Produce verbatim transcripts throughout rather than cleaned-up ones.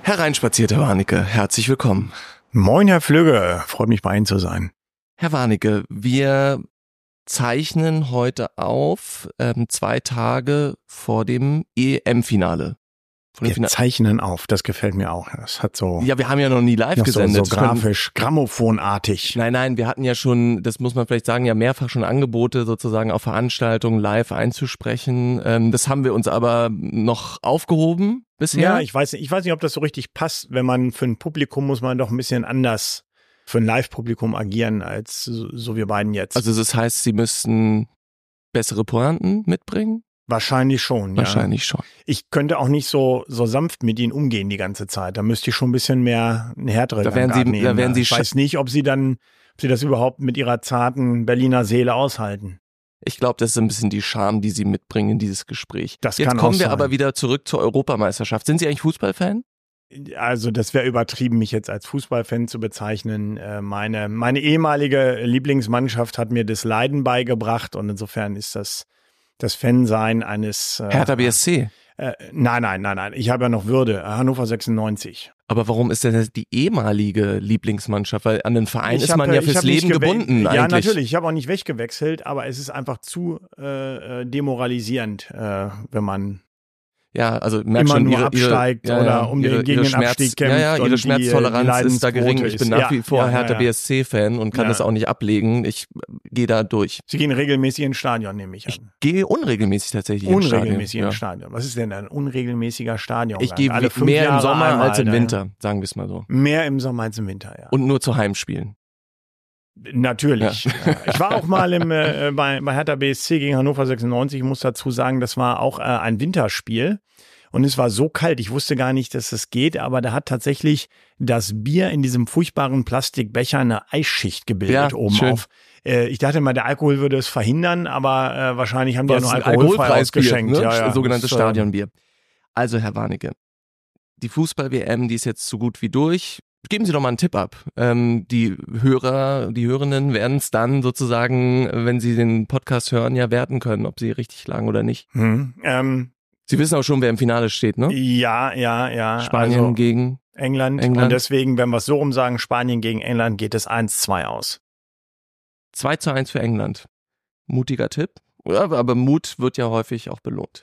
Hereinspaziert, Herr Warnecke, herzlich willkommen. Moin, Herr Flügge, freut mich bei Ihnen zu sein. Herr Warnecke, wir zeichnen heute auf, ähm, zwei Tage vor dem E M-Finale. Wir Finale. zeichnen auf, das gefällt mir auch. Das hat so. Ja, wir haben ja noch nie live noch gesendet. So, so grafisch, grammophonartig. Nein, nein, wir hatten ja schon, das muss man vielleicht sagen, ja mehrfach schon Angebote sozusagen auf Veranstaltungen live einzusprechen. Ähm, das haben wir uns aber noch aufgehoben bisher. Ja, ich weiß nicht, ich weiß nicht, ob das so richtig passt. Wenn man für ein Publikum muss man doch ein bisschen anders für ein Live-Publikum agieren als so, so wir beiden jetzt. Also das heißt, Sie müssten bessere Pointen mitbringen? Wahrscheinlich schon, ja. Wahrscheinlich schon. Ich könnte auch nicht so so sanft mit ihnen umgehen die ganze Zeit. Da müsste ich schon ein bisschen mehr eine härtere da werden Sie, nehmen. Da werden Sie ich weiß nicht, ob Sie dann, ob Sie das überhaupt mit Ihrer zarten Berliner Seele aushalten. Ich glaube, das ist ein bisschen die Charme, die Sie mitbringen in dieses Gespräch. Das Jetzt kann kommen auch wir sein. aber wieder zurück zur Europameisterschaft. Sind Sie eigentlich Fußballfan? Also das wäre übertrieben, mich jetzt als Fußballfan zu bezeichnen. Meine, meine ehemalige Lieblingsmannschaft hat mir das Leiden beigebracht und insofern ist das das Fansein eines äh, Hertha B S C? Äh, nein, nein, nein, nein. Ich habe ja noch Würde. Hannover sechsundneunzig. Aber warum ist denn die ehemalige Lieblingsmannschaft? Weil an den Verein ich ist hab, man ja fürs Leben gebunden ja, eigentlich. Ja, natürlich. Ich habe auch nicht weggewechselt, aber es ist einfach zu äh, demoralisierend, äh, wenn man ja, also merkt immer schon, nur ihre, absteigt ihre, ja, oder ja, um ihre, den gegen den Schmerz, Abstieg kämpft. Ja, ja, ihre und Schmerztoleranz die, ist da gering. Ich bin nach wie vor ja, Hertha ja. B S C-Fan und kann ja. das auch nicht ablegen. Ich gehe da durch. Sie gehen regelmäßig ins Stadion, nehme ich an. Ich gehe unregelmäßig tatsächlich ins Stadion. Unregelmäßig ins ja. Stadion. Was ist denn ein unregelmäßiger Stadion? Ich gehe Alle mehr Jahre im Sommer einmal, als im ne? Winter, sagen wir es mal so. Mehr im Sommer als im Winter, ja. Und nur zu Heimspielen. Natürlich. Ja. Ich war auch mal im, äh, bei, bei Hertha B S C gegen Hannover sechsundneunzig. Ich muss dazu sagen, das war auch äh, ein Winterspiel. Und es war so kalt, ich wusste gar nicht, dass es geht, aber da hat tatsächlich das Bier in diesem furchtbaren Plastikbecher eine Eisschicht gebildet ja, oben schön. auf. Äh, ich dachte mal, der Alkohol würde es verhindern, aber äh, wahrscheinlich haben die ja nur alkoholfrei alkoholfreies ausgeschenkt. Bier, ne? ja, ja. Sogenanntes das, Stadionbier. Also, Herr Warnecke, die Fußball-W M, die ist jetzt so gut wie durch. Geben Sie doch mal einen Tipp ab. Ähm, die Hörer, die Hörenden werden es dann sozusagen, wenn sie den Podcast hören, ja werten können, ob sie richtig lagen oder nicht. Hm, ähm, Sie wissen auch schon, wer im Finale steht, ne? Ja, ja, ja. Spanien also gegen England. England. Und deswegen, wenn wir es so rum sagen, Spanien gegen England, geht es eins zwei aus. zwei zu eins für England. Mutiger Tipp. Ja, aber Mut wird ja häufig auch belohnt.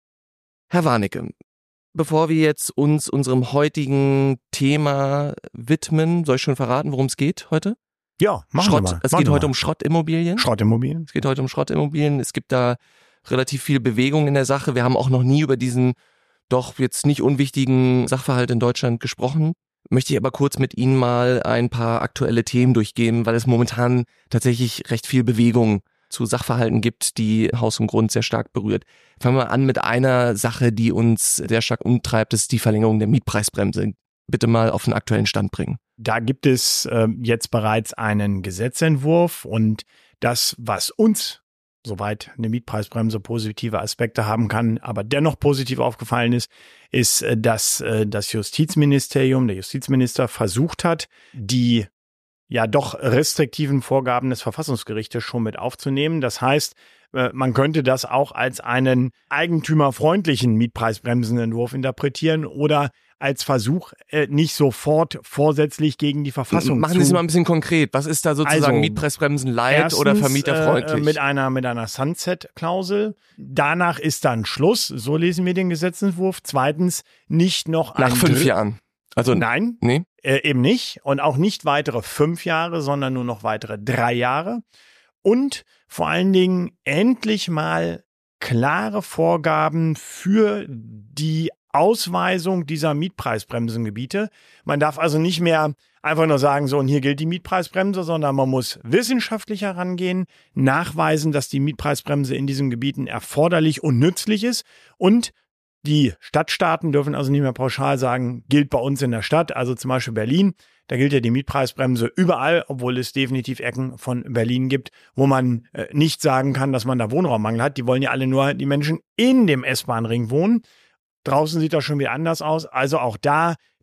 Herr Warnecke, bevor wir jetzt uns unserem heutigen Thema widmen, soll ich schon verraten, worum es geht heute? Ja, machen Schrott, wir mal. Es machen geht wir heute mal. um Schrottimmobilien. Schrottimmobilien. Es geht heute um Schrottimmobilien. Es gibt da relativ viel Bewegung in der Sache. Wir haben auch noch nie über diesen doch jetzt nicht unwichtigen Sachverhalt in Deutschland gesprochen. Möchte ich aber kurz mit Ihnen mal ein paar aktuelle Themen durchgehen, weil es momentan tatsächlich recht viel Bewegung zu Sachverhalten gibt, die Haus und Grund sehr stark berührt. Fangen wir an mit einer Sache, die uns sehr stark umtreibt, das ist die Verlängerung der Mietpreisbremse. Bitte mal auf den aktuellen Stand bringen. Da gibt es äh, jetzt bereits einen Gesetzentwurf und das, was uns, soweit eine Mietpreisbremse positive Aspekte haben kann, aber dennoch positiv aufgefallen ist, ist, äh, dass äh, das Justizministerium, der Justizminister versucht hat, die ja doch restriktiven Vorgaben des Verfassungsgerichtes schon mit aufzunehmen. Das heißt, äh, man könnte das auch als einen eigentümerfreundlichen Mietpreisbremsenentwurf interpretieren oder als Versuch, äh, nicht sofort vorsätzlich gegen die Verfassung Machen zu... Sie es mal ein bisschen konkret. Was ist da sozusagen Also, Mietpreisbremsen light Erstens, oder vermieterfreundlich? Äh, mit einer, mit einer Sunset-Klausel. Danach ist dann Schluss. So lesen wir den Gesetzentwurf. Zweitens, nicht noch Nach ein fünf Dritt- Jahren. Also, Nein, nee. äh, eben nicht. Und auch nicht weitere fünf Jahre, sondern nur noch weitere drei Jahre. Und vor allen Dingen endlich mal klare Vorgaben für die Ausweisung dieser Mietpreisbremsengebiete. Man darf also nicht mehr einfach nur sagen, so und hier gilt die Mietpreisbremse, sondern man muss wissenschaftlich herangehen, nachweisen, dass die Mietpreisbremse in diesen Gebieten erforderlich und nützlich ist und die Stadtstaaten dürfen also nicht mehr pauschal sagen, gilt bei uns in der Stadt, also zum Beispiel Berlin. Da gilt ja die Mietpreisbremse überall, obwohl es definitiv Ecken von Berlin gibt, wo man äh, nicht sagen kann, dass man da Wohnraummangel hat. Die wollen ja alle nur die Menschen in dem S-Bahn-Ring wohnen. Draußen sieht das schon wieder anders aus. Also auch da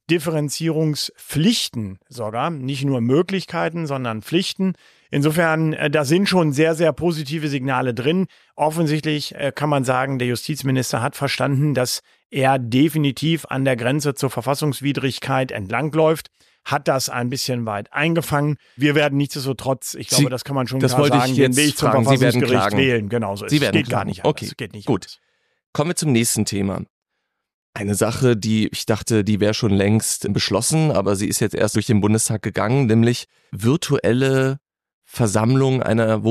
Differenzierungspflichten sogar, nicht nur Möglichkeiten, sondern Pflichten. Insofern, äh, da sind schon sehr, sehr positive Signale drin. Offensichtlich äh, kann man sagen, der Justizminister hat verstanden, dass er definitiv an der Grenze zur Verfassungswidrigkeit entlangläuft, hat das ein bisschen weit eingefangen. Wir werden nichtsdestotrotz, ich glaube, Sie, das kann man schon das klar wollte sagen, ich den jetzt Weg zum fragen. Verfassungsgericht wählen. Genau so ist Sie es. werden Geht klagen. gar nicht anders. Okay, Es geht nicht gut. anders. Kommen wir zum nächsten Thema. Eine Sache, die ich dachte, die wäre schon längst beschlossen, aber sie ist jetzt erst durch den Bundestag gegangen, nämlich virtuelle Versammlungen einer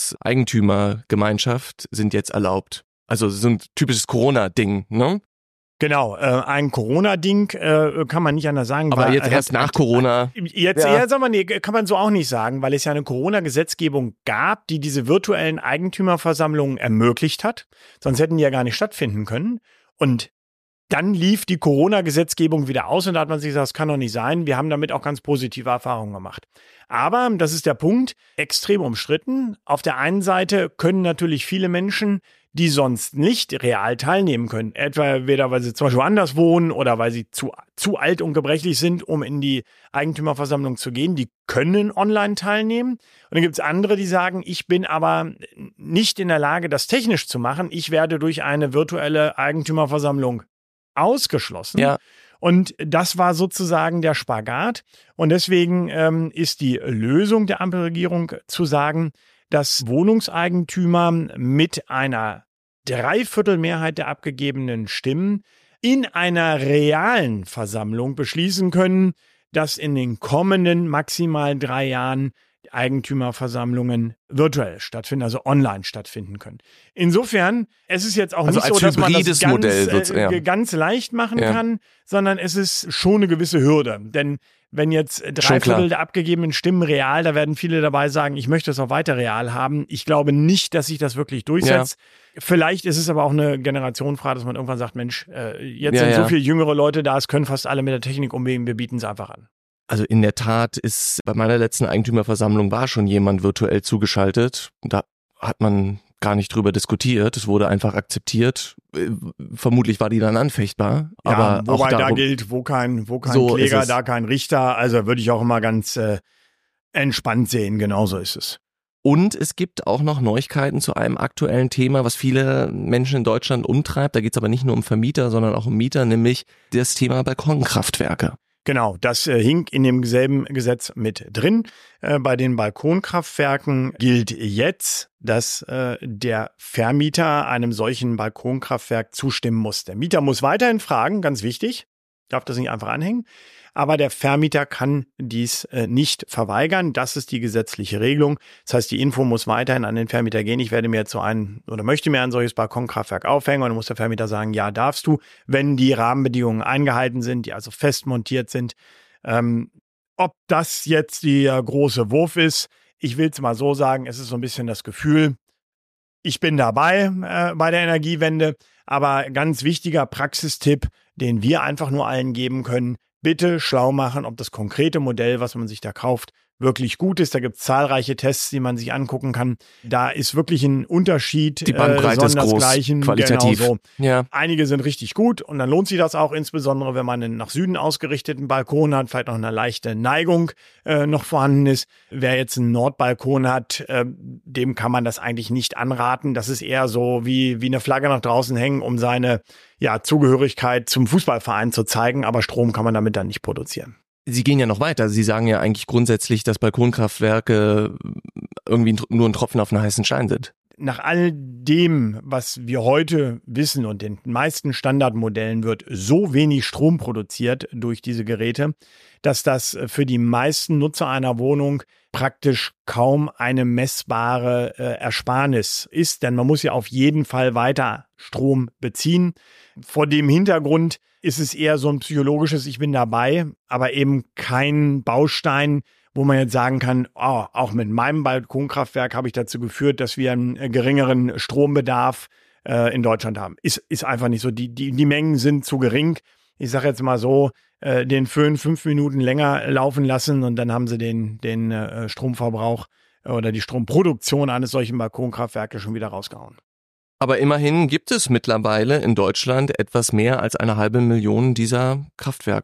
Wohnungseigentümergemeinschaft sind jetzt erlaubt. Also so ein typisches Corona-Ding, ne? Genau, äh, ein Corona-Ding äh, kann man nicht anders sagen. Aber weil, jetzt äh, erst nach Corona. Jetzt, Ja. ja, sagen wir, nee, kann man so auch nicht sagen, weil es ja eine Corona-Gesetzgebung gab, die diese virtuellen Eigentümerversammlungen ermöglicht hat. Sonst hätten die ja gar nicht stattfinden können. Und dann lief die Corona-Gesetzgebung wieder aus und da hat man sich gesagt, das kann doch nicht sein. Wir haben damit auch ganz positive Erfahrungen gemacht. Aber, das ist der Punkt, extrem umstritten. Auf der einen Seite können natürlich viele Menschen, die sonst nicht real teilnehmen können, etwa weder weil sie zum Beispiel anders wohnen oder weil sie zu, zu alt und gebrechlich sind, um in die Eigentümerversammlung zu gehen, die können online teilnehmen. Und dann gibt es andere, die sagen, ich bin aber nicht in der Lage, das technisch zu machen. Ich werde durch eine virtuelle Eigentümerversammlung ausgeschlossen. Ja. Und das war sozusagen der Spagat. Und deswegen ähm, ist die Lösung der Ampelregierung zu sagen, dass Wohnungseigentümer mit einer Dreiviertelmehrheit der abgegebenen Stimmen in einer realen Versammlung beschließen können, dass in den kommenden maximal drei Jahren Eigentümerversammlungen virtuell stattfinden, also online stattfinden können. Insofern, es ist jetzt auch Also nicht als so, dass man das hybrides ganz, Modell äh, sozusagen, ja. ganz leicht machen Ja. kann, sondern es ist schon eine gewisse Hürde. Denn wenn jetzt drei Viertel der abgegebenen Stimmen real, da werden viele dabei sagen, ich möchte es auch weiter real haben. Ich glaube nicht, dass sich das wirklich durchsetzt. Ja. Vielleicht ist es aber auch eine Generationenfrage, dass man irgendwann sagt, Mensch, äh, jetzt ja, sind ja. so viele jüngere Leute da, es können fast alle mit der Technik umgehen, wir bieten es einfach an. Also in der Tat ist bei meiner letzten Eigentümerversammlung war schon jemand virtuell zugeschaltet. Da hat man gar nicht drüber diskutiert. Es wurde einfach akzeptiert. Vermutlich war die dann anfechtbar. Ja, aber wobei auch darum, da gilt, wo kein, wo kein so Kläger, ist es. da kein Richter. Also würde ich auch immer ganz äh, entspannt sehen. Genauso ist es. Und es gibt auch noch Neuigkeiten zu einem aktuellen Thema, was viele Menschen in Deutschland umtreibt. Da geht es aber nicht nur um Vermieter, sondern auch um Mieter, nämlich das Thema Balkonkraftwerke. Genau, das äh, hing in dem selben Gesetz mit drin. Äh, bei den Balkonkraftwerken gilt jetzt, dass äh, der Vermieter einem solchen Balkonkraftwerk zustimmen muss. Der Mieter muss weiterhin fragen, ganz wichtig, darf das nicht einfach anhängen. Aber der Vermieter kann dies äh, nicht verweigern. Das ist die gesetzliche Regelung. Das heißt, die Info muss weiterhin an den Vermieter gehen. Ich werde mir jetzt so ein oder möchte mir ein solches Balkonkraftwerk aufhängen und dann muss der Vermieter sagen, ja, darfst du, wenn die Rahmenbedingungen eingehalten sind, die also fest montiert sind. Ähm, ob das jetzt der große Wurf ist, ich will es mal so sagen, es ist so ein bisschen das Gefühl, ich bin dabei äh, bei der Energiewende, aber ganz wichtiger Praxistipp, den wir einfach nur allen geben können, bitte schlau machen, ob das konkrete Modell, was man sich da kauft, wirklich gut ist. Da gibt es zahlreiche Tests, die man sich angucken kann. Da ist wirklich ein Unterschied. Die Bandbreite äh, ist groß, qualitativ. Genau so. Ja. Einige sind richtig gut und dann lohnt sich das auch, insbesondere wenn man einen nach Süden ausgerichteten Balkon hat, vielleicht noch eine leichte Neigung äh, noch vorhanden ist. Wer jetzt einen Nordbalkon hat, äh, dem kann man das eigentlich nicht anraten. Das ist eher so wie, wie eine Flagge nach draußen hängen, um seine ja, Zugehörigkeit zum Fußballverein zu zeigen, aber Strom kann man damit dann nicht produzieren. Sie gehen ja noch weiter. Sie sagen ja eigentlich grundsätzlich, dass Balkonkraftwerke irgendwie nur ein Tropfen auf einen heißen Stein sind. Nach all dem, was wir heute wissen und den meisten Standardmodellen wird so wenig Strom produziert durch diese Geräte, dass das für die meisten Nutzer einer Wohnung praktisch kaum eine messbare äh, Ersparnis ist, denn man muss ja auf jeden Fall weiter Strom beziehen. Vor dem Hintergrund ist es eher so ein psychologisches, ich bin dabei, aber eben kein Baustein, wo man jetzt sagen kann, oh, auch mit meinem Balkonkraftwerk habe ich dazu geführt, dass wir einen geringeren Strombedarf äh, in Deutschland haben. Ist, ist einfach nicht so. Die, die, die Mengen sind zu gering. Ich sage jetzt mal so, äh, den Föhn fünf Minuten länger laufen lassen und dann haben sie den, den äh, Stromverbrauch oder die Stromproduktion eines solchen Balkonkraftwerkes schon wieder rausgehauen. Aber immerhin gibt es mittlerweile in Deutschland etwas mehr als eine halbe Million dieser Kraftwerke.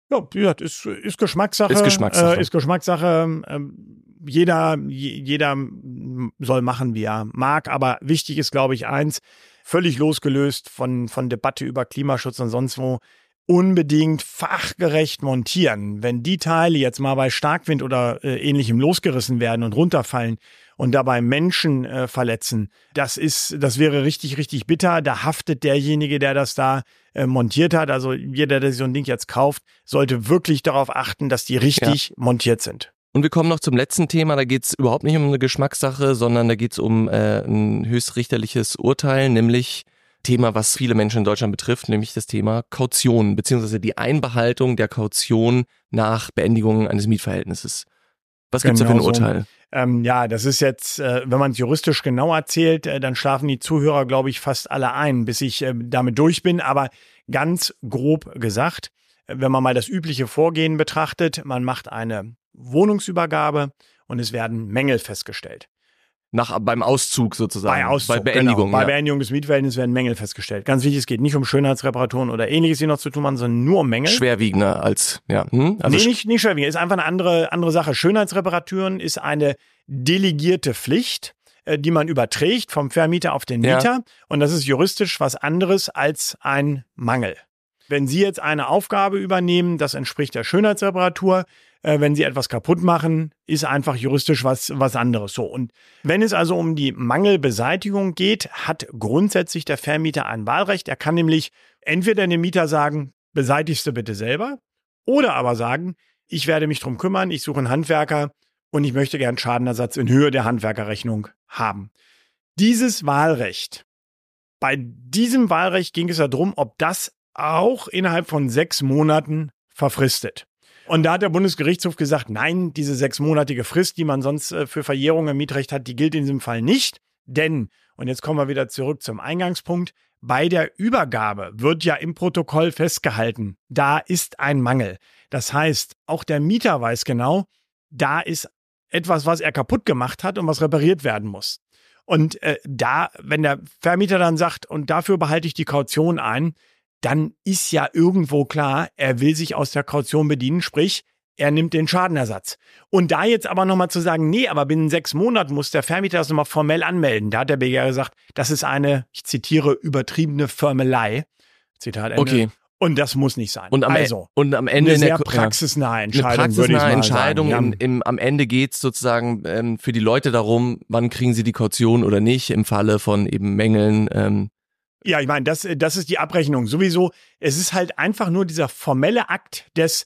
Ja, wie gesagt, ist, ist Geschmackssache. Ist Geschmackssache. Äh, ist Geschmackssache. Ähm, jeder, jeder soll machen, wie er mag. Aber wichtig ist, glaube ich, eins, völlig losgelöst von, von Debatte über Klimaschutz und sonst wo, unbedingt fachgerecht montieren. Wenn die Teile jetzt mal bei Starkwind oder äh, ähnlichem losgerissen werden und runterfallen und dabei Menschen äh, verletzen, das ist, das wäre richtig, richtig bitter. Da haftet derjenige, der das da äh, montiert hat. Also jeder, der sich so ein Ding jetzt kauft, sollte wirklich darauf achten, dass die richtig ja. montiert sind. Und wir kommen noch zum letzten Thema, da geht es überhaupt nicht um eine Geschmackssache, sondern da geht es um äh, ein höchstrichterliches Urteil, nämlich Thema, was viele Menschen in Deutschland betrifft, nämlich das Thema Kaution, beziehungsweise die Einbehaltung der Kaution nach Beendigung eines Mietverhältnisses. Was gibt's genau da für ein Urteil? So. Ähm, ja, das ist jetzt, äh, wenn man es juristisch genau erzählt, äh, dann schlafen die Zuhörer, glaube ich, fast alle ein, bis ich äh, damit durch bin. Aber ganz grob gesagt, äh, wenn man mal das übliche Vorgehen betrachtet, man macht eine Wohnungsübergabe und es werden Mängel festgestellt. Nach, beim Auszug sozusagen. Bei Auszug, bei Beendigung. Genau. Bei ja. Beendigung des Mietverhältnisses werden Mängel festgestellt. Ganz wichtig, es geht nicht um Schönheitsreparaturen oder ähnliches, die noch zu tun haben, sondern nur um Mängel. Schwerwiegender als, ja. Hm? Also nee, nicht, nicht schwerwiegender, ist einfach eine andere, andere Sache. Schönheitsreparaturen ist eine delegierte Pflicht, äh, die man überträgt vom Vermieter auf den Mieter. Ja. Und das ist juristisch was anderes als ein Mangel. Wenn Sie jetzt eine Aufgabe übernehmen, das entspricht der Schönheitsreparatur, äh, wenn Sie etwas kaputt machen, ist einfach juristisch was, was anderes. So. Und wenn es also um die Mangelbeseitigung geht, hat grundsätzlich der Vermieter ein Wahlrecht. Er kann nämlich entweder dem Mieter sagen, beseitigst du bitte selber, oder aber sagen, ich werde mich drum kümmern, ich suche einen Handwerker und ich möchte gern Schadenersatz in Höhe der Handwerkerrechnung haben. Dieses Wahlrecht, bei diesem Wahlrecht ging es ja darum, ob das auch innerhalb von sechs Monaten verfristet. Und da hat der Bundesgerichtshof gesagt, nein, diese sechsmonatige Frist, die man sonst für Verjährung im Mietrecht hat, die gilt in diesem Fall nicht. Denn, und jetzt kommen wir wieder zurück zum Eingangspunkt, bei der Übergabe wird ja im Protokoll festgehalten, da ist ein Mangel. Das heißt, auch der Mieter weiß genau, da ist etwas, was er kaputt gemacht hat und was repariert werden muss. Und äh, da, wenn der Vermieter dann sagt, und dafür behalte ich die Kaution ein, dann ist ja irgendwo klar, er will sich aus der Kaution bedienen, sprich, er nimmt den Schadenersatz. Und da jetzt aber nochmal zu sagen, nee, aber binnen sechs Monaten muss der Vermieter das nochmal formell anmelden. Da hat der B G H gesagt, das ist eine, ich zitiere, übertriebene Förmelei. Zitat Ende. Okay. Und das muss nicht sein. Und am, also, und am Ende eine sehr eine praxisnahe Entscheidung, eine praxisnahe würde ich Entscheidung. mal sagen. Im, im, am Ende geht's sozusagen ähm, für die Leute darum, wann kriegen sie die Kaution oder nicht, im Falle von eben Mängeln. Ähm, Ja, ich meine, das, das ist die Abrechnung. Sowieso, es ist halt einfach nur dieser formelle Akt des,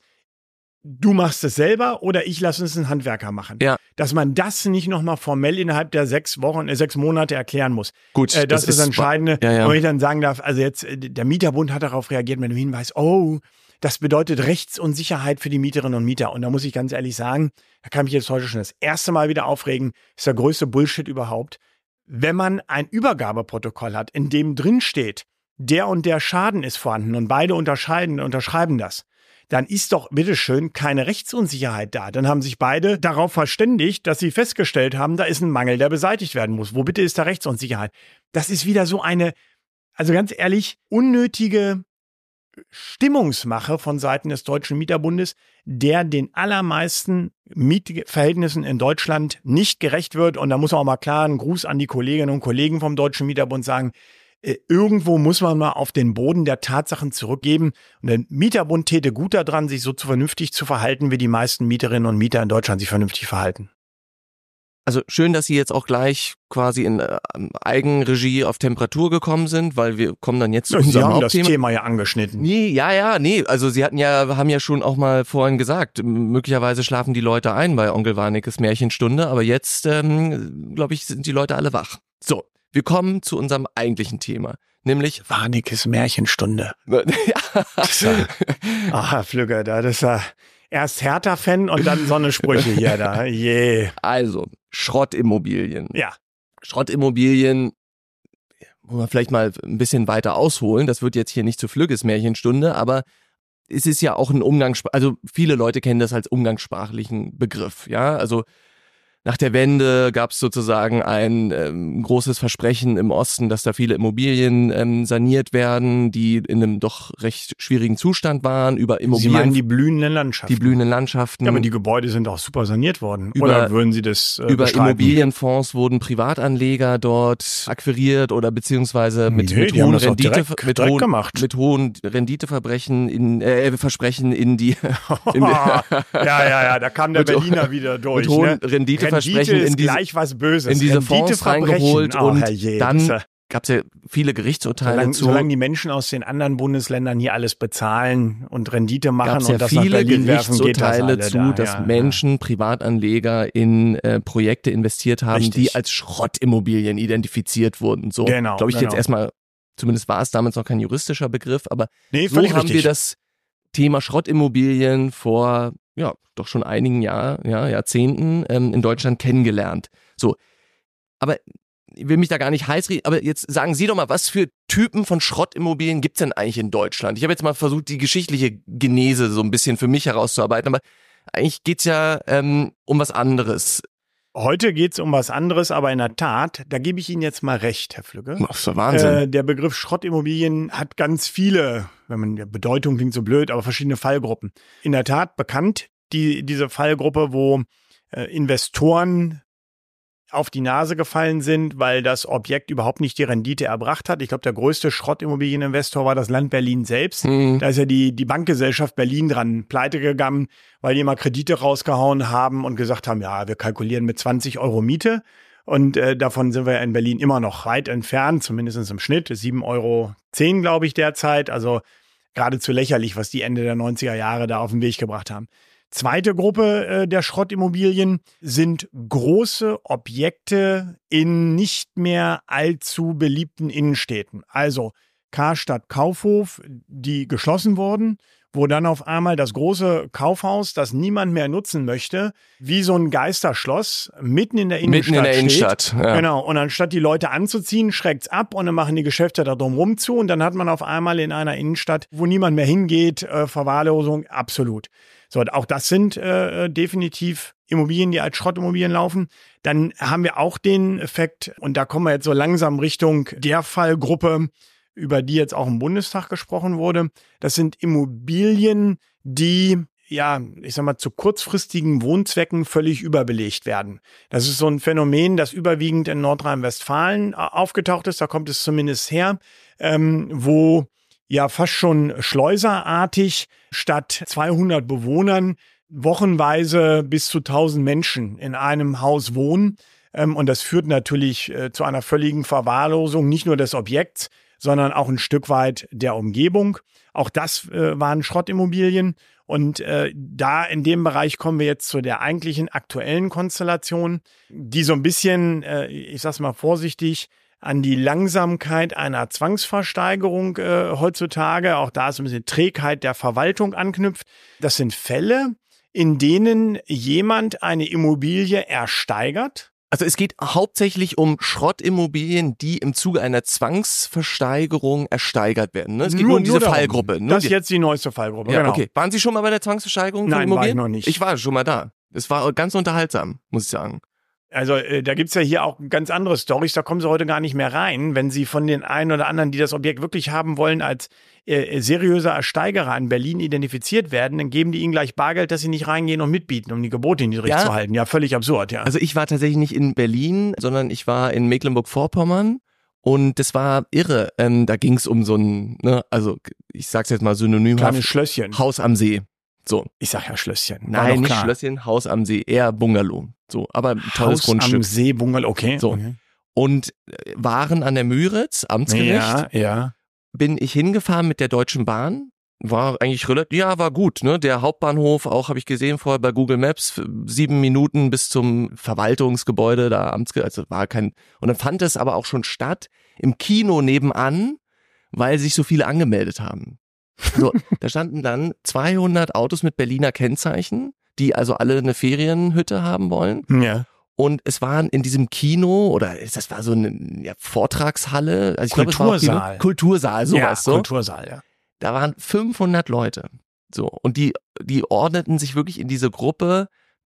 du machst es selber oder ich lasse es einen Handwerker machen. Ja. Dass man das nicht nochmal formell innerhalb der sechs Wochen, äh, sechs Monate erklären muss. Gut, äh, das, das ist das Entscheidende. Ja, ja. Und ich dann sagen darf, also jetzt, der Mieterbund hat darauf reagiert, wenn du hinweist, oh, das bedeutet Rechtsunsicherheit für die Mieterinnen und Mieter. Und da muss ich ganz ehrlich sagen, da kann ich mich jetzt heute schon das erste Mal wieder aufregen, ist der größte Bullshit überhaupt. Wenn man ein Übergabeprotokoll hat, in dem drin steht, der und der Schaden ist vorhanden und beide unterscheiden, unterschreiben das, dann ist doch bitteschön keine Rechtsunsicherheit da. Dann haben sich beide darauf verständigt, dass sie festgestellt haben, da ist ein Mangel, der beseitigt werden muss. Wo bitte ist da Rechtsunsicherheit? Das ist wieder so eine, also ganz ehrlich, unnötige Stimmungsmache von Seiten des Deutschen Mieterbundes, der den allermeisten Mietverhältnissen in Deutschland nicht gerecht wird. Und da muss man auch mal klar einen Gruß an die Kolleginnen und Kollegen vom Deutschen Mieterbund sagen, äh, irgendwo muss man mal auf den Boden der Tatsachen zurückgeben. Und der Mieterbund täte gut daran, sich so vernünftig zu verhalten, wie die meisten Mieterinnen und Mieter in Deutschland sich vernünftig verhalten. Also schön, dass Sie jetzt auch gleich quasi in äh, Eigenregie auf Temperatur gekommen sind, weil wir kommen dann jetzt zu ja, unserem Sie haben Hauptthema. das Thema ja angeschnitten. Nee, ja, ja, nee, also Sie hatten ja, haben ja schon auch mal vorhin gesagt, möglicherweise schlafen die Leute ein bei Onkel Warnekes Märchenstunde, aber jetzt, ähm, glaube ich, sind die Leute alle wach. So, wir kommen zu unserem eigentlichen Thema, nämlich Warnekes Märchenstunde. ja. Aha, Flügge, da das ist ja erst Hertha-Fan und dann so eine Sprüche hier da. Je. Also, Schrottimmobilien. Ja. Schrottimmobilien, wollen wir vielleicht mal ein bisschen weiter ausholen. Das wird jetzt hier nicht zu Flügges Märchenstunde, aber es ist ja auch ein Umgangssprach, also viele Leute kennen das als umgangssprachlichen Begriff, ja. Also nach der Wende gab es sozusagen ein ähm, großes Versprechen im Osten, dass da viele Immobilien ähm, saniert werden, die in einem doch recht schwierigen Zustand waren. Über Immobilien. Sie meinen die blühenden Landschaften? Die blühenden Landschaften. Ja, aber die Gebäude sind auch super saniert worden. Über, oder würden Sie das äh, Über bestreiten? Immobilienfonds wurden Privatanleger dort akquiriert oder beziehungsweise mit, nee, mit die haben hohen das auch Rendite direkt, mit direkt hohen gemacht. mit hohen Renditeverbrechen in äh, Versprechen in die in ja, ja, ja, da kam der mit, Berliner wieder durch. Mit hohen Ne? Renditeversprechen Rendite ist in diese, gleich was Böses. in diese Fonds reingeholt oh, und herrje, dann gab es ja viele Gerichtsurteile solange, zu. Solange die Menschen aus den anderen Bundesländern hier alles bezahlen und Rendite machen gab's und ja das viele nach Berlin werfen, geht das Gerichtsurteile alle zu, da. dass ja, Menschen, ja. Privatanleger in äh, Projekte investiert haben, Richtig. die als Schrottimmobilien identifiziert wurden. So, Genau, glaube ich genau. jetzt erstmal, zumindest war es damals noch kein juristischer Begriff, aber Nee, so völlig haben richtig. wir das Thema Schrottimmobilien vor, ja, doch schon einigen Jahr, ja, Jahrzehnten ähm, in Deutschland kennengelernt. So, aber ich will mich da gar nicht heiß reden, aber jetzt sagen Sie doch mal, was für Typen von Schrottimmobilien gibt's denn eigentlich in Deutschland? Ich habe jetzt mal versucht, die geschichtliche Genese so ein bisschen für mich herauszuarbeiten, aber eigentlich geht's ja ähm, um was anderes. Heute geht's um was anderes, aber in der Tat, da gebe ich Ihnen jetzt mal recht, Herr Flügge. Das ist ja Wahnsinn. Äh, der Begriff Schrottimmobilien hat ganz viele, wenn man der Bedeutung klingt so blöd, aber verschiedene Fallgruppen. In der Tat bekannt, die diese Fallgruppe, wo äh, Investoren auf die Nase gefallen sind, weil das Objekt überhaupt nicht die Rendite erbracht hat. Ich glaube, der größte Schrottimmobilieninvestor war das Land Berlin selbst. Hm. Da ist ja die, die Bankgesellschaft Berlin dran pleite gegangen, weil die immer Kredite rausgehauen haben und gesagt haben, ja, wir kalkulieren mit zwanzig Euro Miete. Und äh, davon sind wir in Berlin immer noch weit entfernt, zumindest im Schnitt, sieben Euro zehn, glaube ich, derzeit. Also geradezu lächerlich, was die Ende der neunziger Jahre da auf den Weg gebracht haben. Zweite Gruppe äh, der Schrottimmobilien sind große Objekte in nicht mehr allzu beliebten Innenstädten. Also Karstadt Kaufhof, die geschlossen wurden, wo dann auf einmal das große Kaufhaus, das niemand mehr nutzen möchte, wie so ein Geisterschloss mitten in der Innenstadt Mitten in der steht. Innenstadt. Ja. Genau. Und anstatt die Leute anzuziehen, schreckt's ab und dann machen die Geschäfte da drumherum zu und dann hat man auf einmal in einer Innenstadt, wo niemand mehr hingeht, äh, Verwahrlosung, absolut. So, auch das sind äh, definitiv Immobilien, die als Schrottimmobilien laufen. Dann haben wir auch den Effekt, und da kommen wir jetzt so langsam Richtung der Fallgruppe, über die jetzt auch im Bundestag gesprochen wurde. Das sind Immobilien, die, ja, ich sag mal, zu kurzfristigen Wohnzwecken völlig überbelegt werden. Das ist so ein Phänomen, das überwiegend in Nordrhein-Westfalen aufgetaucht ist, da kommt es zumindest her, ähm, wo ja fast schon schleuserartig statt zweihundert Bewohnern wochenweise bis zu tausend Menschen in einem Haus wohnen. Ähm, und das führt natürlich äh, zu einer völligen Verwahrlosung, nicht nur des Objekts, sondern auch ein Stück weit der Umgebung. Auch das äh, waren Schrottimmobilien. Und äh, da in dem Bereich kommen wir jetzt zu der eigentlichen aktuellen Konstellation, die so ein bisschen, äh, ich sag's mal vorsichtig, an die Langsamkeit einer Zwangsversteigerung äh, heutzutage, auch da ist ein bisschen Trägheit der Verwaltung anknüpft. Das sind Fälle, in denen jemand eine Immobilie ersteigert. Also es geht hauptsächlich um Schrottimmobilien, die im Zuge einer Zwangsversteigerung ersteigert werden. Ne? Es geht nur, nur um diese darum. Fallgruppe. Nur das ist die, jetzt die neueste Fallgruppe. ja, genau. Okay. Waren Sie schon mal bei der Zwangsversteigerung von Nein, Immobilien? war ich noch nicht. Ich war schon mal da. Es war ganz unterhaltsam, muss ich sagen. Also äh, da gibt's ja hier auch ganz andere Storys, da kommen Sie heute gar nicht mehr rein, wenn Sie von den einen oder anderen, die das Objekt wirklich haben wollen, als äh, seriöser Ersteigerer in Berlin identifiziert werden, dann geben die Ihnen gleich Bargeld, dass Sie nicht reingehen und mitbieten, um die Gebote niedrig Ja. zu halten. Ja, völlig absurd, ja. Also ich war tatsächlich nicht in Berlin, sondern ich war in Mecklenburg-Vorpommern und das war irre. Ähm, da ging es um so ein, ne, also ich sag's jetzt mal synonymhaft, Kleines Schlösschen. Haus am See. So. Ich sag ja Schlösschen. War Nein, doch nicht klar. Schlösschen, Haus am See, eher Bungalow. So, aber ein tolles Haus Grundstück. am See, Bungalow, okay. So. okay. Und äh, waren an der Müritz, Amtsgericht, Ja, ja. bin ich hingefahren mit der Deutschen Bahn. War eigentlich relativ, ja, war gut, ne? Der Hauptbahnhof, auch habe ich gesehen vorher bei Google Maps, sieben Minuten bis zum Verwaltungsgebäude, da Amtsgericht, also war kein, und dann fand es aber auch schon statt im Kino nebenan, weil sich so viele angemeldet haben. So, da standen dann zweihundert Autos mit Berliner Kennzeichen, die also alle eine Ferienhütte haben wollen. Ja. Und es waren in diesem Kino, oder das war so eine ja, Vortragshalle, also ich glaube, es war auch Kino, Kultursaal. Kultursaal, sowas ja, so. Kultursaal, ja. Da waren fünfhundert Leute. So, und die, die ordneten sich wirklich in diese Gruppe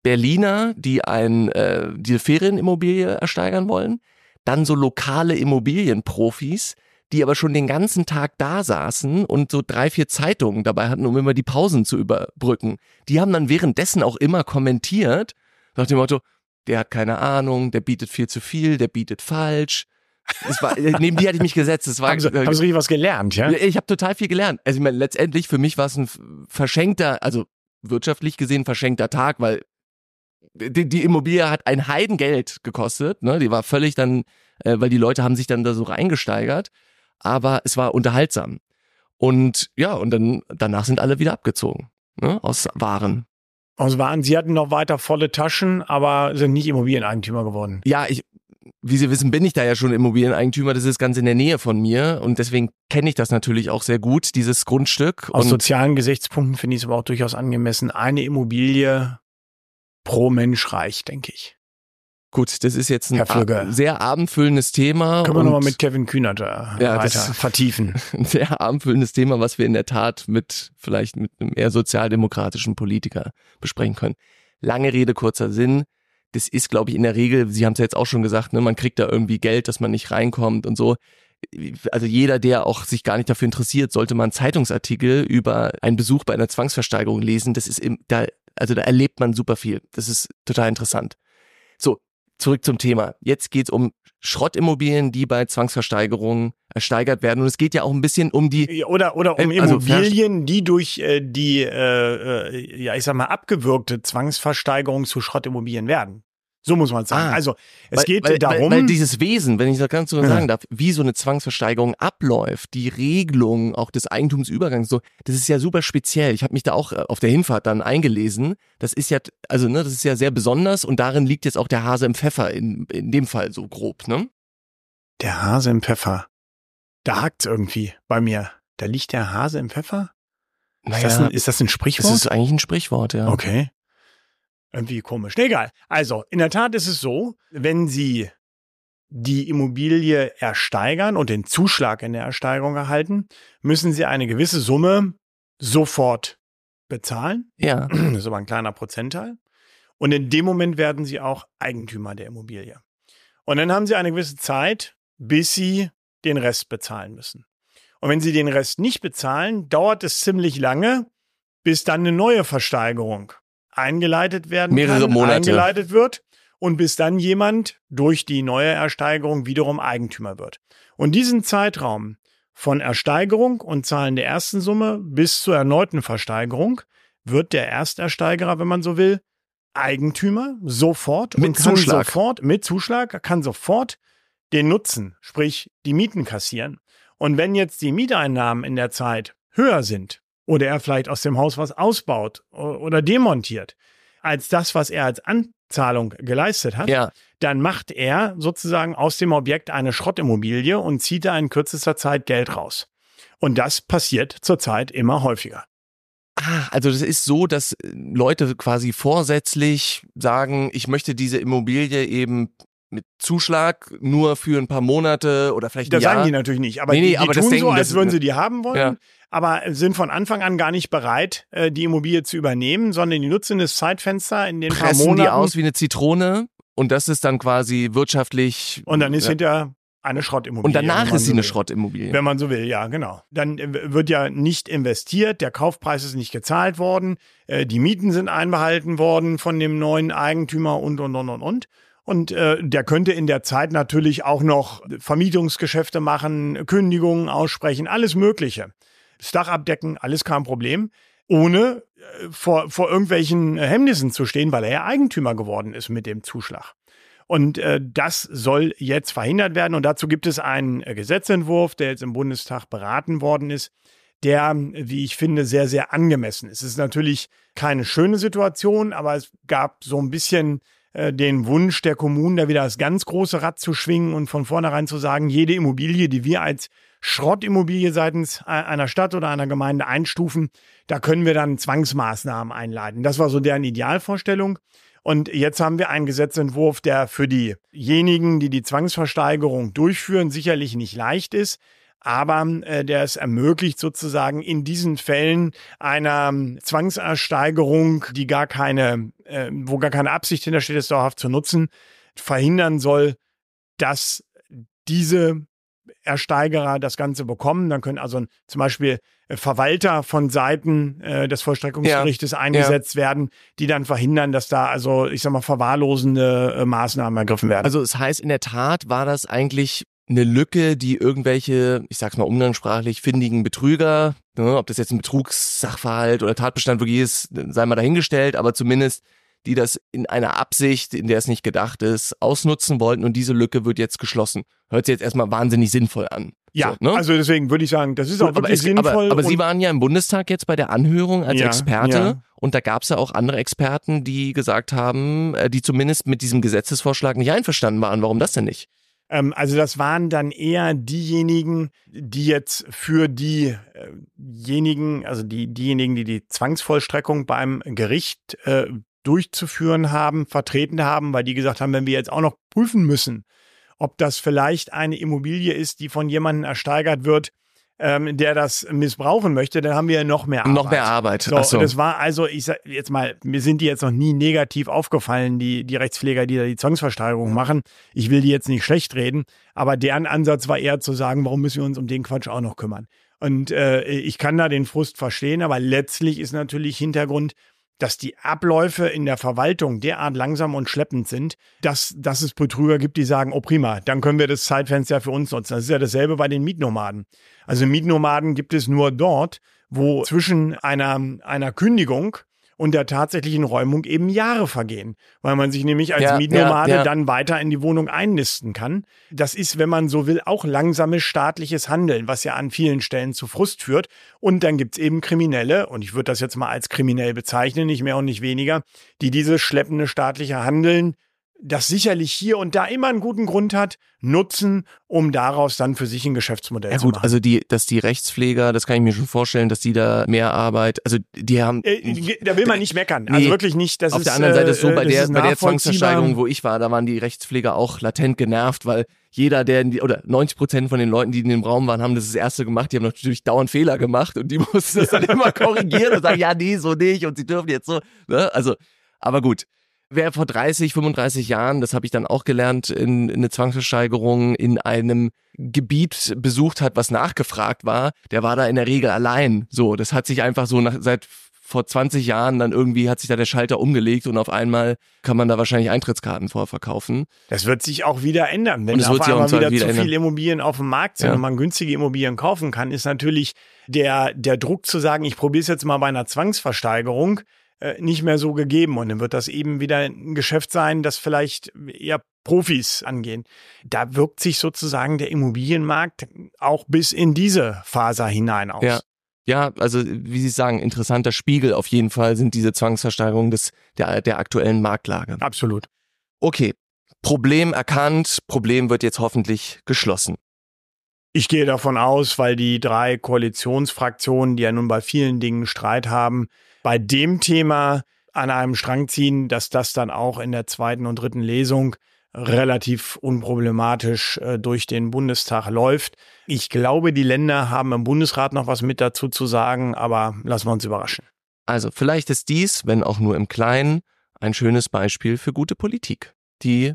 Berliner, die ein äh, diese Ferienimmobilie ersteigern wollen, dann so lokale Immobilienprofis, die aber schon den ganzen Tag da saßen und so drei, vier Zeitungen dabei hatten, um immer die Pausen zu überbrücken. Die haben dann währenddessen auch immer kommentiert, nach dem Motto, der hat keine Ahnung, der bietet viel zu viel, der bietet falsch. Das war, neben die hatte ich mich gesetzt. Das war, haben Sie, haben Sie richtig was gelernt, ja? Ich habe total viel gelernt. Also ich meine, letztendlich für mich war es ein verschenkter, also wirtschaftlich gesehen verschenkter Tag, weil die, die Immobilie hat ein Heidengeld gekostet. Ne? Die war völlig dann, äh, weil die Leute haben sich dann da so reingesteigert. Aber es war unterhaltsam. Und ja, und dann danach sind alle wieder abgezogen, ne? Aus Waren. Aus Waren. Sie hatten noch weiter volle Taschen, aber sind nicht Immobilieneigentümer geworden. Ja, ich, wie Sie wissen, bin ich da ja schon Immobilieneigentümer. Das ist ganz in der Nähe von mir und deswegen kenne ich das natürlich auch sehr gut, dieses Grundstück. Aus und sozialen Gesichtspunkten finde ich es aber auch durchaus angemessen. Eine Immobilie pro Mensch reicht, denke ich. Gut, das ist jetzt ein a- sehr abendfüllendes Thema. Können wir und nochmal mit Kevin Kühnert äh, ja, weiter das vertiefen. Ein sehr abendfüllendes Thema, was wir in der Tat mit vielleicht mit einem eher sozialdemokratischen Politiker besprechen können. Lange Rede, kurzer Sinn. Das ist, glaube ich, in der Regel, Sie haben es ja jetzt auch schon gesagt, ne, man kriegt da irgendwie Geld, dass man nicht reinkommt und so. Also jeder, der auch sich gar nicht dafür interessiert, sollte mal einen Zeitungsartikel über einen Besuch bei einer Zwangsversteigerung lesen. Das ist im, da, also da erlebt man super viel. Das ist total interessant. So, zurück zum Thema. Jetzt geht's um Schrottimmobilien, die bei Zwangsversteigerungen ersteigert werden. Und es geht ja auch ein bisschen um die... Oder, oder um also Immobilien, die durch äh, die, äh, äh, ja ich sag mal, abgewürgte Zwangsversteigerung zu Schrottimmobilien werden. So muss man sagen. Ah, also es weil, geht weil, darum... Weil, weil dieses Wesen, wenn ich das ganz so Ja. sagen darf, wie so eine Zwangsversteigerung abläuft, die Regelung auch des Eigentumsübergangs, so, das ist ja super speziell. Ich habe mich da auch auf der Hinfahrt dann eingelesen. Das ist ja, also ne, das ist ja sehr besonders und darin liegt jetzt auch der Hase im Pfeffer in, in dem Fall so grob, ne? Der Hase im Pfeffer. Da hakt's irgendwie bei mir. Da liegt der Hase im Pfeffer? Naja, ist, das ein, ist das ein Sprichwort? Das ist eigentlich ein Sprichwort, ja. Okay. Irgendwie komisch. Nee, egal. Also, in der Tat ist es so, wenn Sie die Immobilie ersteigern und den Zuschlag in der Ersteigerung erhalten, müssen Sie eine gewisse Summe sofort bezahlen. Ja. Das ist aber ein kleiner Prozentteil. Und in dem Moment werden Sie auch Eigentümer der Immobilie. Und dann haben Sie eine gewisse Zeit, bis Sie den Rest bezahlen müssen. Und wenn Sie den Rest nicht bezahlen, dauert es ziemlich lange, bis dann eine neue Versteigerung eingeleitet werden Mehrere kann, Monate. eingeleitet wird und bis dann jemand durch die neue Ersteigerung wiederum Eigentümer wird. Und diesen Zeitraum von Ersteigerung und Zahlen der ersten Summe bis zur erneuten Versteigerung wird der Erstersteigerer, wenn man so will, Eigentümer sofort Mit und kann Zuschlag. sofort mit Zuschlag kann sofort den Nutzen, sprich die Mieten kassieren. Und wenn jetzt die Mieteinnahmen in der Zeit höher sind oder er vielleicht aus dem Haus was ausbaut oder demontiert, als das, was er als Anzahlung geleistet hat, Ja. dann macht er sozusagen aus dem Objekt eine Schrottimmobilie und zieht da in kürzester Zeit Geld raus. Und das passiert zurzeit immer häufiger. Ah, also das ist so, dass Leute quasi vorsätzlich sagen, ich möchte diese Immobilie eben mit Zuschlag nur für ein paar Monate oder vielleicht ein Das Jahr. sagen die natürlich nicht, aber Nee, nee, die, die aber das tun denken, so, als das- würden sie die haben wollen, Ja. aber sind von Anfang an gar nicht bereit, äh, die Immobilie zu übernehmen, sondern die nutzen das Zeitfenster in den paar Pressen Monaten die aus wie eine Zitrone und das ist dann quasi wirtschaftlich. und dann ist ja. hinterher eine Schrottimmobilie. Und danach wenn man ist sie so eine will. Schrottimmobilie. Wenn man so will, ja, genau. Dann äh, wird ja nicht investiert, der Kaufpreis ist nicht gezahlt worden, äh, die Mieten sind einbehalten worden von dem neuen Eigentümer und, und, und, und, und. Und äh, der könnte in der Zeit natürlich auch noch Vermietungsgeschäfte machen, Kündigungen aussprechen, alles Mögliche. Das Dach abdecken, alles kein Problem, ohne äh, vor, vor irgendwelchen Hemmnissen zu stehen, weil er ja Eigentümer geworden ist mit dem Zuschlag. Und äh, das soll jetzt verhindert werden. Und dazu gibt es einen äh, Gesetzentwurf, der jetzt im Bundestag beraten worden ist, der, wie ich finde, sehr, sehr angemessen ist. Es ist natürlich keine schöne Situation, aber es gab so ein bisschen äh, den Wunsch der Kommunen, da wieder das ganz große Rad zu schwingen und von vornherein zu sagen, jede Immobilie, die wir als Schrottimmobilie seitens einer Stadt oder einer Gemeinde einstufen, da können wir dann Zwangsmaßnahmen einleiten. Das war so deren Idealvorstellung. Und jetzt haben wir einen Gesetzentwurf, der für diejenigen, die die Zwangsversteigerung durchführen, sicherlich nicht leicht ist, aber äh, der es ermöglicht, sozusagen in diesen Fällen einer Zwangsersteigerung, die gar keine äh, wo gar keine Absicht hintersteht, es dauerhaft zu nutzen, verhindern soll, dass diese Ersteigerer das Ganze bekommen. Dann können also zum Beispiel Verwalter von Seiten äh, des Vollstreckungsgerichtes ja, eingesetzt ja. werden, die dann verhindern, dass da also, ich sag mal, verwahrlosende äh, Maßnahmen ergriffen werden. Also es heißt, in der Tat war das eigentlich eine Lücke, die irgendwelche, ich sag's mal umgangssprachlich, findigen Betrüger, ne, ob das jetzt ein Betrugssachverhalt oder Tatbestand wirklich ist, sei mal dahingestellt, aber zumindest die das in einer Absicht, in der es nicht gedacht ist, ausnutzen wollten und diese Lücke wird jetzt geschlossen. Hört sich jetzt erstmal wahnsinnig sinnvoll an. Ja, so, ne? Also deswegen würde ich sagen, das ist auch aber wirklich es, sinnvoll. Aber, aber Sie waren ja im Bundestag jetzt bei der Anhörung als ja, Experte ja. und da gab es ja auch andere Experten, die gesagt haben, die zumindest mit diesem Gesetzesvorschlag nicht einverstanden waren. Warum das denn nicht? Ähm, also das waren dann eher diejenigen, die jetzt für diejenigen, also die diejenigen, die die Zwangsvollstreckung beim Gericht äh, durchzuführen haben, vertreten haben, weil die gesagt haben, wenn wir jetzt auch noch prüfen müssen, ob das vielleicht eine Immobilie ist, die von jemandem ersteigert wird, ähm, der das missbrauchen möchte, dann haben wir noch mehr Arbeit. Noch mehr Arbeit. So, Ach so. Das war also, ich sag jetzt mal, mir sind die jetzt noch nie negativ aufgefallen, die, die Rechtspfleger, die da die Zwangsversteigerung machen. Ich will die jetzt nicht schlecht reden, aber deren Ansatz war eher zu sagen, warum müssen wir uns um den Quatsch auch noch kümmern? Und äh, ich kann da den Frust verstehen, aber letztlich ist natürlich Hintergrund, dass die Abläufe in der Verwaltung derart langsam und schleppend sind, dass, dass es Betrüger gibt, die sagen, oh prima, dann können wir das Zeitfenster für uns nutzen. Das ist ja dasselbe bei den Mietnomaden. Also Mietnomaden gibt es nur dort, wo zwischen einer, einer Kündigung und der tatsächlichen Räumung eben Jahre vergehen, weil man sich nämlich als ja, Mietnomade ja, ja. dann weiter in die Wohnung einnisten kann. Das ist, wenn man so will, auch langsames staatliches Handeln, was ja an vielen Stellen zu Frust führt. Und dann gibt's eben Kriminelle, und ich würde das jetzt mal als kriminell bezeichnen, nicht mehr und nicht weniger, die dieses schleppende staatliche Handeln, das sicherlich hier und da immer einen guten Grund hat, nutzen, um daraus dann für sich ein Geschäftsmodell ja, zu gut, machen. Also die, dass die Rechtspfleger, das kann ich mir schon vorstellen, dass die da mehr Arbeit, also die haben... Äh, da will man nicht meckern, nee, also wirklich nicht. Das auf ist, der anderen Seite ist so, äh, bei der, bei der nachvollziehbar. Zwangsversteigerung, wo ich war, da waren die Rechtspfleger auch latent genervt, weil jeder, der, in die, oder neunzig Prozent von den Leuten, die in dem Raum waren, haben das das erste gemacht, die haben natürlich dauernd Fehler gemacht und die mussten das dann immer korrigieren und sagen, ja, nee, so nicht und sie dürfen jetzt so, ne? Also, aber gut. Wer vor dreißig, fünfunddreißig Jahren, das habe ich dann auch gelernt, in, in eine Zwangsversteigerung in einem Gebiet besucht hat, was nachgefragt war, der war da in der Regel allein. So, das hat sich einfach so nach, seit vor zwanzig Jahren dann irgendwie hat sich da der Schalter umgelegt und auf einmal kann man da wahrscheinlich Eintrittskarten vorverkaufen. Das wird sich auch wieder ändern. Wenn und es auf wird sich einmal auch wieder, wieder zu ändern. viele Immobilien auf dem Markt sind Ja. und man günstige Immobilien kaufen kann, ist natürlich der, der Druck zu sagen, ich probiere es jetzt mal bei einer Zwangsversteigerung, nicht mehr so gegeben. Und dann wird das eben wieder ein Geschäft sein, das vielleicht eher Profis angehen. Da wirkt sich sozusagen der Immobilienmarkt auch bis in diese Faser hinein aus. Ja. Ja, also wie Sie sagen, interessanter Spiegel auf jeden Fall sind diese Zwangsversteigerungen des, der, der aktuellen Marktlage. Absolut. Okay, Problem erkannt, Problem wird jetzt hoffentlich geschlossen. Ich gehe davon aus, weil die drei Koalitionsfraktionen, die ja nun bei vielen Dingen Streit haben, bei dem Thema an einem Strang ziehen, dass das dann auch in der zweiten und dritten Lesung relativ unproblematisch äh, durch den Bundestag läuft. Ich glaube, die Länder haben im Bundesrat noch was mit dazu zu sagen, aber lassen wir uns überraschen. Also vielleicht ist dies, wenn auch nur im Kleinen, ein schönes Beispiel für gute Politik, die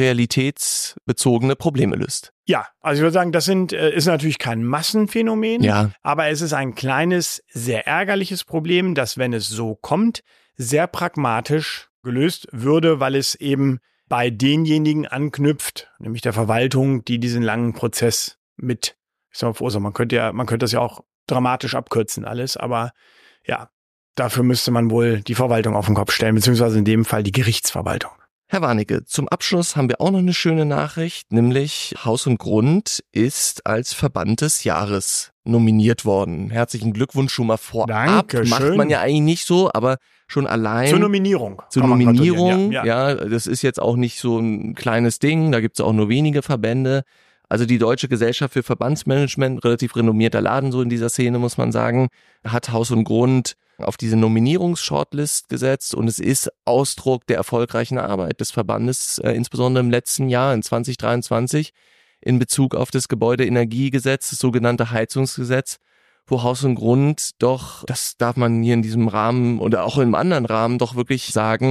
realitätsbezogene Probleme löst. Ja, also ich würde sagen, das sind, äh, ist natürlich kein Massenphänomen, ja. aber es ist ein kleines, sehr ärgerliches Problem, das, wenn es so kommt, sehr pragmatisch gelöst würde, weil es eben bei denjenigen anknüpft, nämlich der Verwaltung, die diesen langen Prozess mit, ich sag mal, verursachen. Man könnte ja, man könnte das ja auch dramatisch abkürzen alles, aber ja, dafür müsste man wohl die Verwaltung auf den Kopf stellen, beziehungsweise in dem Fall die Gerichtsverwaltung. Herr Warnecke, zum Abschluss haben wir auch noch eine schöne Nachricht, nämlich Haus und Grund ist als Verband des Jahres nominiert worden. Herzlichen Glückwunsch schon mal vorab. Dankeschön. Macht man ja eigentlich nicht so, aber schon allein. Zur Nominierung. Zur Nominierung, ja, ja, ja. ja, das ist jetzt auch nicht so ein kleines Ding, da gibt es auch nur wenige Verbände. Also die Deutsche Gesellschaft für Verbandsmanagement, relativ renommierter Laden so in dieser Szene, muss man sagen, hat Haus und Grund auf diese Nominierungs-Shortlist gesetzt und es ist Ausdruck der erfolgreichen Arbeit des Verbandes, äh, insbesondere im letzten Jahr, in zwanzig dreiundzwanzig, in Bezug auf das Gebäudeenergiegesetz, das sogenannte Heizungsgesetz, wo Haus und Grund doch, das darf man hier in diesem Rahmen oder auch im anderen Rahmen doch wirklich sagen,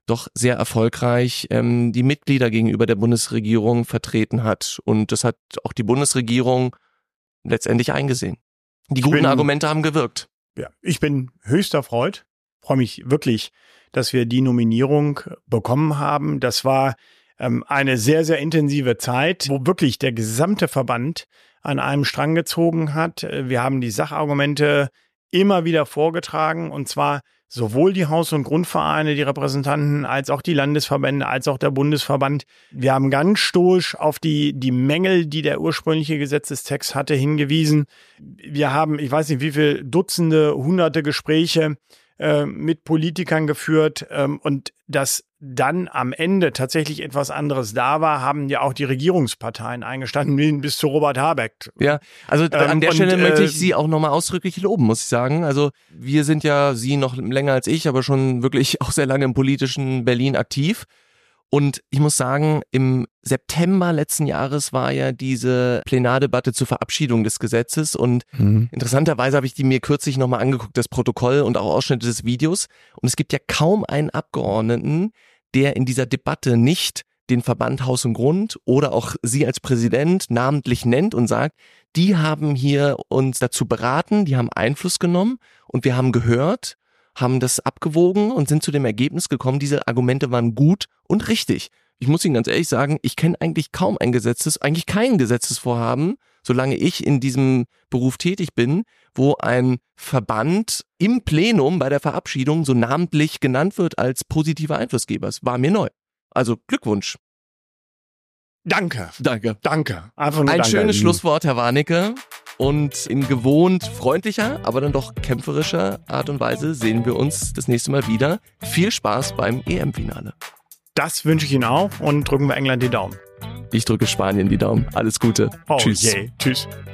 doch sehr erfolgreich ähm, die Mitglieder gegenüber der Bundesregierung vertreten hat. Und das hat auch die Bundesregierung letztendlich eingesehen. Die Ich guten bin- Argumente haben gewirkt. Ja, ich bin höchst erfreut, freue mich wirklich, dass wir die Nominierung bekommen haben. Das war ähm, eine sehr, sehr intensive Zeit, wo wirklich der gesamte Verband an einem Strang gezogen hat. Wir haben die Sachargumente immer wieder vorgetragen, und zwar sowohl die Haus- und Grundvereine, die Repräsentanten, als auch die Landesverbände, als auch der Bundesverband. Wir haben ganz stoisch auf die, die Mängel, die der ursprüngliche Gesetzestext hatte, hingewiesen. Wir haben, ich weiß nicht, wie viel Dutzende, hunderte Gespräche äh, mit Politikern geführt, ähm, und dass dann am Ende tatsächlich etwas anderes da war, haben ja auch die Regierungsparteien eingestanden, bis zu Robert Habeck. Ja, also Ähm, an der und, Stelle möchte ich äh, Sie auch nochmal ausdrücklich loben, muss ich sagen. Also wir sind ja, Sie noch länger als ich, aber schon wirklich auch sehr lange im politischen Berlin aktiv. Und ich muss sagen, im September letzten Jahres war ja diese Plenardebatte zur Verabschiedung des Gesetzes, und Mhm. interessanterweise habe ich die mir kürzlich nochmal angeguckt, das Protokoll und auch Ausschnitte des Videos. Und es gibt ja kaum einen Abgeordneten, der in dieser Debatte nicht den Verband Haus und Grund oder auch Sie als Präsident namentlich nennt und sagt, die haben hier uns dazu beraten, die haben Einfluss genommen und wir haben gehört, haben das abgewogen und sind zu dem Ergebnis gekommen, diese Argumente waren gut und richtig. Ich muss Ihnen ganz ehrlich sagen, ich kenne eigentlich kaum ein Gesetzes, eigentlich kein Gesetzesvorhaben, solange ich in diesem Beruf tätig bin, wo ein Verband im Plenum bei der Verabschiedung so namentlich genannt wird als positiver Einflussgeber. Es war mir neu. Also Glückwunsch. Danke, Danke. danke. Einfach nur Ein danke. schönes Schlusswort, Herr Warnecke. Und in gewohnt freundlicher, aber dann doch kämpferischer Art und Weise sehen wir uns das nächste Mal wieder. Viel Spaß beim E M-Finale. Das wünsche ich Ihnen auch, und drücken wir England die Daumen. Ich drücke Spanien die Daumen. Alles Gute. Oh Tschüss. je. Tschüss.